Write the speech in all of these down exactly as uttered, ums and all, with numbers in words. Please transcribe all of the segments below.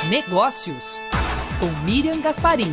Negócios, com Miriam Gasparim.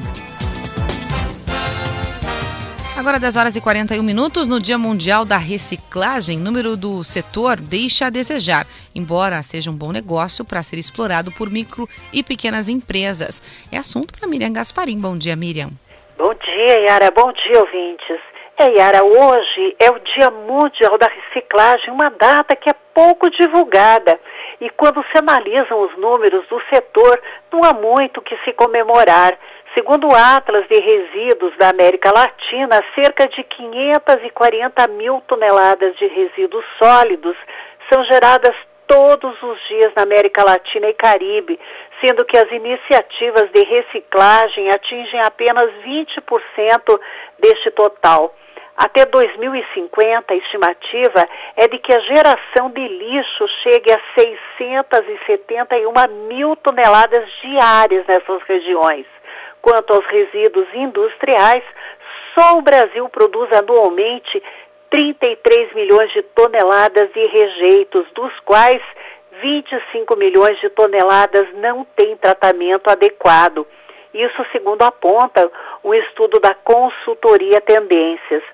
Agora dez horas e quarenta e um minutos, no Dia Mundial da Reciclagem, o número do setor deixa a desejar, embora seja um bom negócio para ser explorado por micro e pequenas empresas. É assunto para Miriam Gasparim. Bom dia, Miriam. Bom dia, Yara. Bom dia, ouvintes. É, Yara, hoje é o Dia Mundial da Reciclagem, uma data que é pouco divulgada. E quando se analisam os números do setor, não há muito que se comemorar. Segundo o Atlas de Resíduos da América Latina, cerca de quinhentas e quarenta mil toneladas de resíduos sólidos são geradas todos os dias na América Latina e Caribe, sendo que as iniciativas de reciclagem atingem apenas vinte por cento deste total. Até dois mil e cinquenta, a estimativa é de que a geração de lixo chegue a seiscentas e setenta e uma mil toneladas diárias nessas regiões. Quanto aos resíduos industriais, só o Brasil produz anualmente trinta e três milhões de toneladas de rejeitos, dos quais vinte e cinco milhões de toneladas não têm tratamento adequado. Isso segundo aponta um estudo da consultoria Tendências.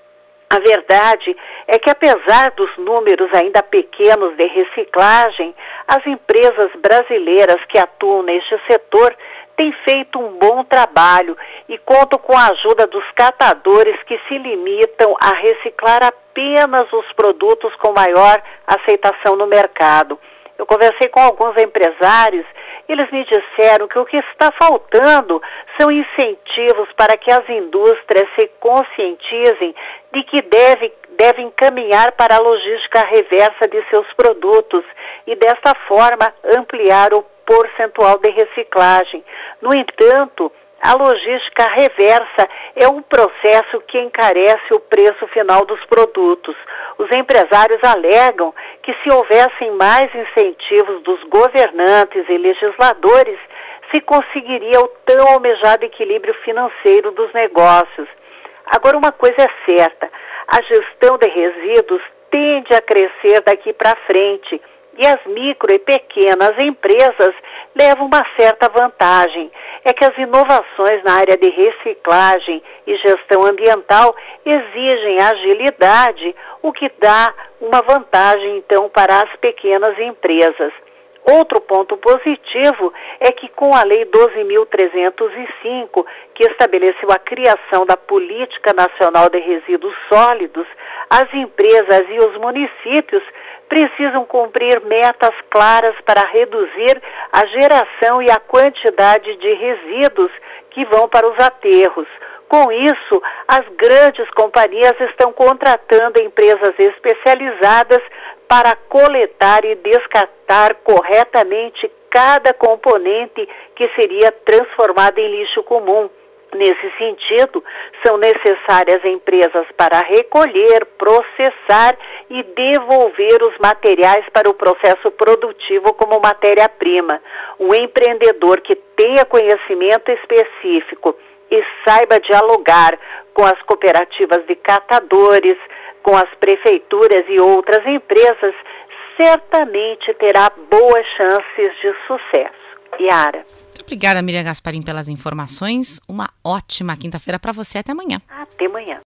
A verdade é que, apesar dos números ainda pequenos de reciclagem, as empresas brasileiras que atuam neste setor têm feito um bom trabalho e contam com a ajuda dos catadores que se limitam a reciclar apenas os produtos com maior aceitação no mercado. Eu conversei com alguns empresários, eles me disseram que o que está faltando são incentivos para que as indústrias se conscientizem de que deve, devem caminhar para a logística reversa de seus produtos e, desta forma, ampliar o percentual de reciclagem. No entanto, a logística reversa é um processo que encarece o preço final dos produtos. Os empresários alegam que, se houvessem mais incentivos dos governantes e legisladores, se conseguiria o tão almejado equilíbrio financeiro dos negócios. Agora, uma coisa é certa, a gestão de resíduos tende a crescer daqui para frente e as micro e pequenas empresas levam uma certa vantagem. É que as inovações na área de reciclagem e gestão ambiental exigem agilidade, o que dá uma vantagem, então, para as pequenas empresas. Outro ponto positivo é que, com a Lei doze mil trezentos e cinco, que estabeleceu a criação da Política Nacional de Resíduos Sólidos, as empresas e os municípios precisam cumprir metas claras para reduzir a geração e a quantidade de resíduos que vão para os aterros. Com isso, as grandes companhias estão contratando empresas especializadas para coletar e descartar corretamente cada componente que seria transformado em lixo comum. Nesse sentido, são necessárias empresas para recolher, processar e devolver os materiais para o processo produtivo como matéria-prima. Um empreendedor que tenha conhecimento específico e saiba dialogar com as cooperativas de catadores, com as prefeituras e outras empresas, certamente terá boas chances de sucesso. Yara. Muito obrigada, Miriam Gasparim, pelas informações. Uma ótima quinta-feira para você. Até amanhã. Até amanhã.